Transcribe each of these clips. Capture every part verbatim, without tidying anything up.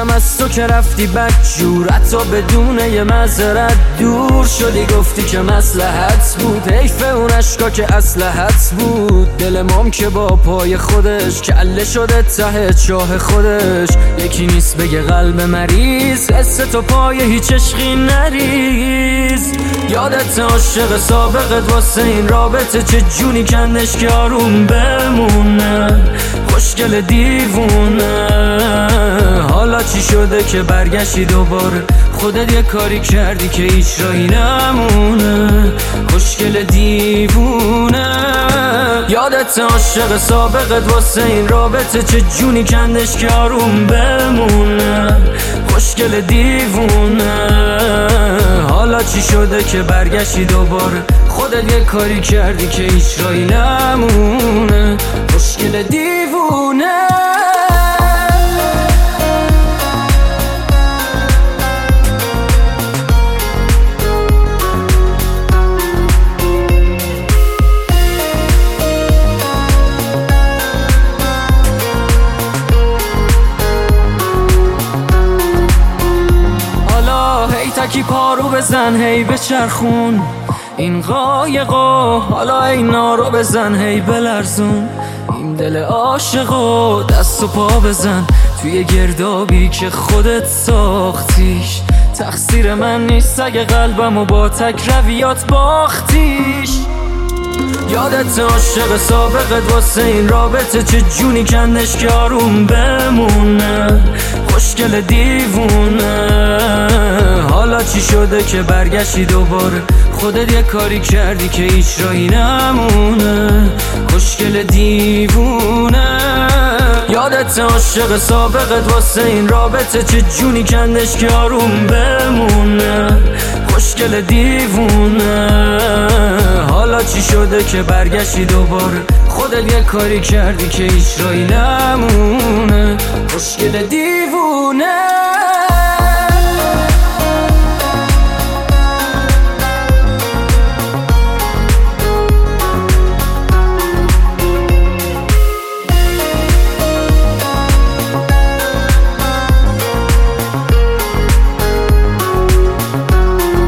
دیدم از تو که رفتی بدجور، حتی بدون یه معذرت دور شدی. گفتی که مصلحت بود، حیف اون اشکا که اصلحت بود. دل مام که با پای خودش کله شده ته چاه خودش. یکی نیست بگه قلب مریض حس تو پای هیچ عشقی نریز. یادت عاشق سابقت واسه این رابطه چه جونی کندش که آروم بمونه. خوشگل دیوونه حالا چی شده که برگشتی دوباره؟ خودت یه کاری کردی که هیچ راهی نمونه. خوشگل دیوونه یادت عاشق سابقت واسه این رابطه چه جونی کندش که آروم بمونه. خوشگل دیوونه حالا چی شده که برگشتی دوباره؟ خودت یه کاری کردی که هیچ راهی نمونه. خوشگل دیوونه تکی پارو بزن هی بچرخون این قایقا، حالا اینا رو بزن هی بلرزون این دل عاشقا. دست و پا بزن توی گردابی که خودت ساختیش. تقصیر من نیست اگه قلبمو با تک رویات باختیش. یادت عاشق سابقت واسه این رابطه چه جونی کندش که آروم بمونه. خوشگل دیوونه حالا چی شده که برگشتی دوباره؟ خودت یه کاری کردی که هیچ راهی نمونه. خوشگل دیوونه یادت عاشق سابقت واسه این رابطه چه جونی کندش که آروم بمونه. خوشگل دیوونه حالا چی شده که برگشتی دوباره؟ خودت یه کاری کردی که هیچ راهی نمونه. خوشگل دیوونه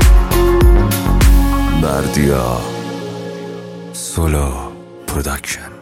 Bardia Solo Production.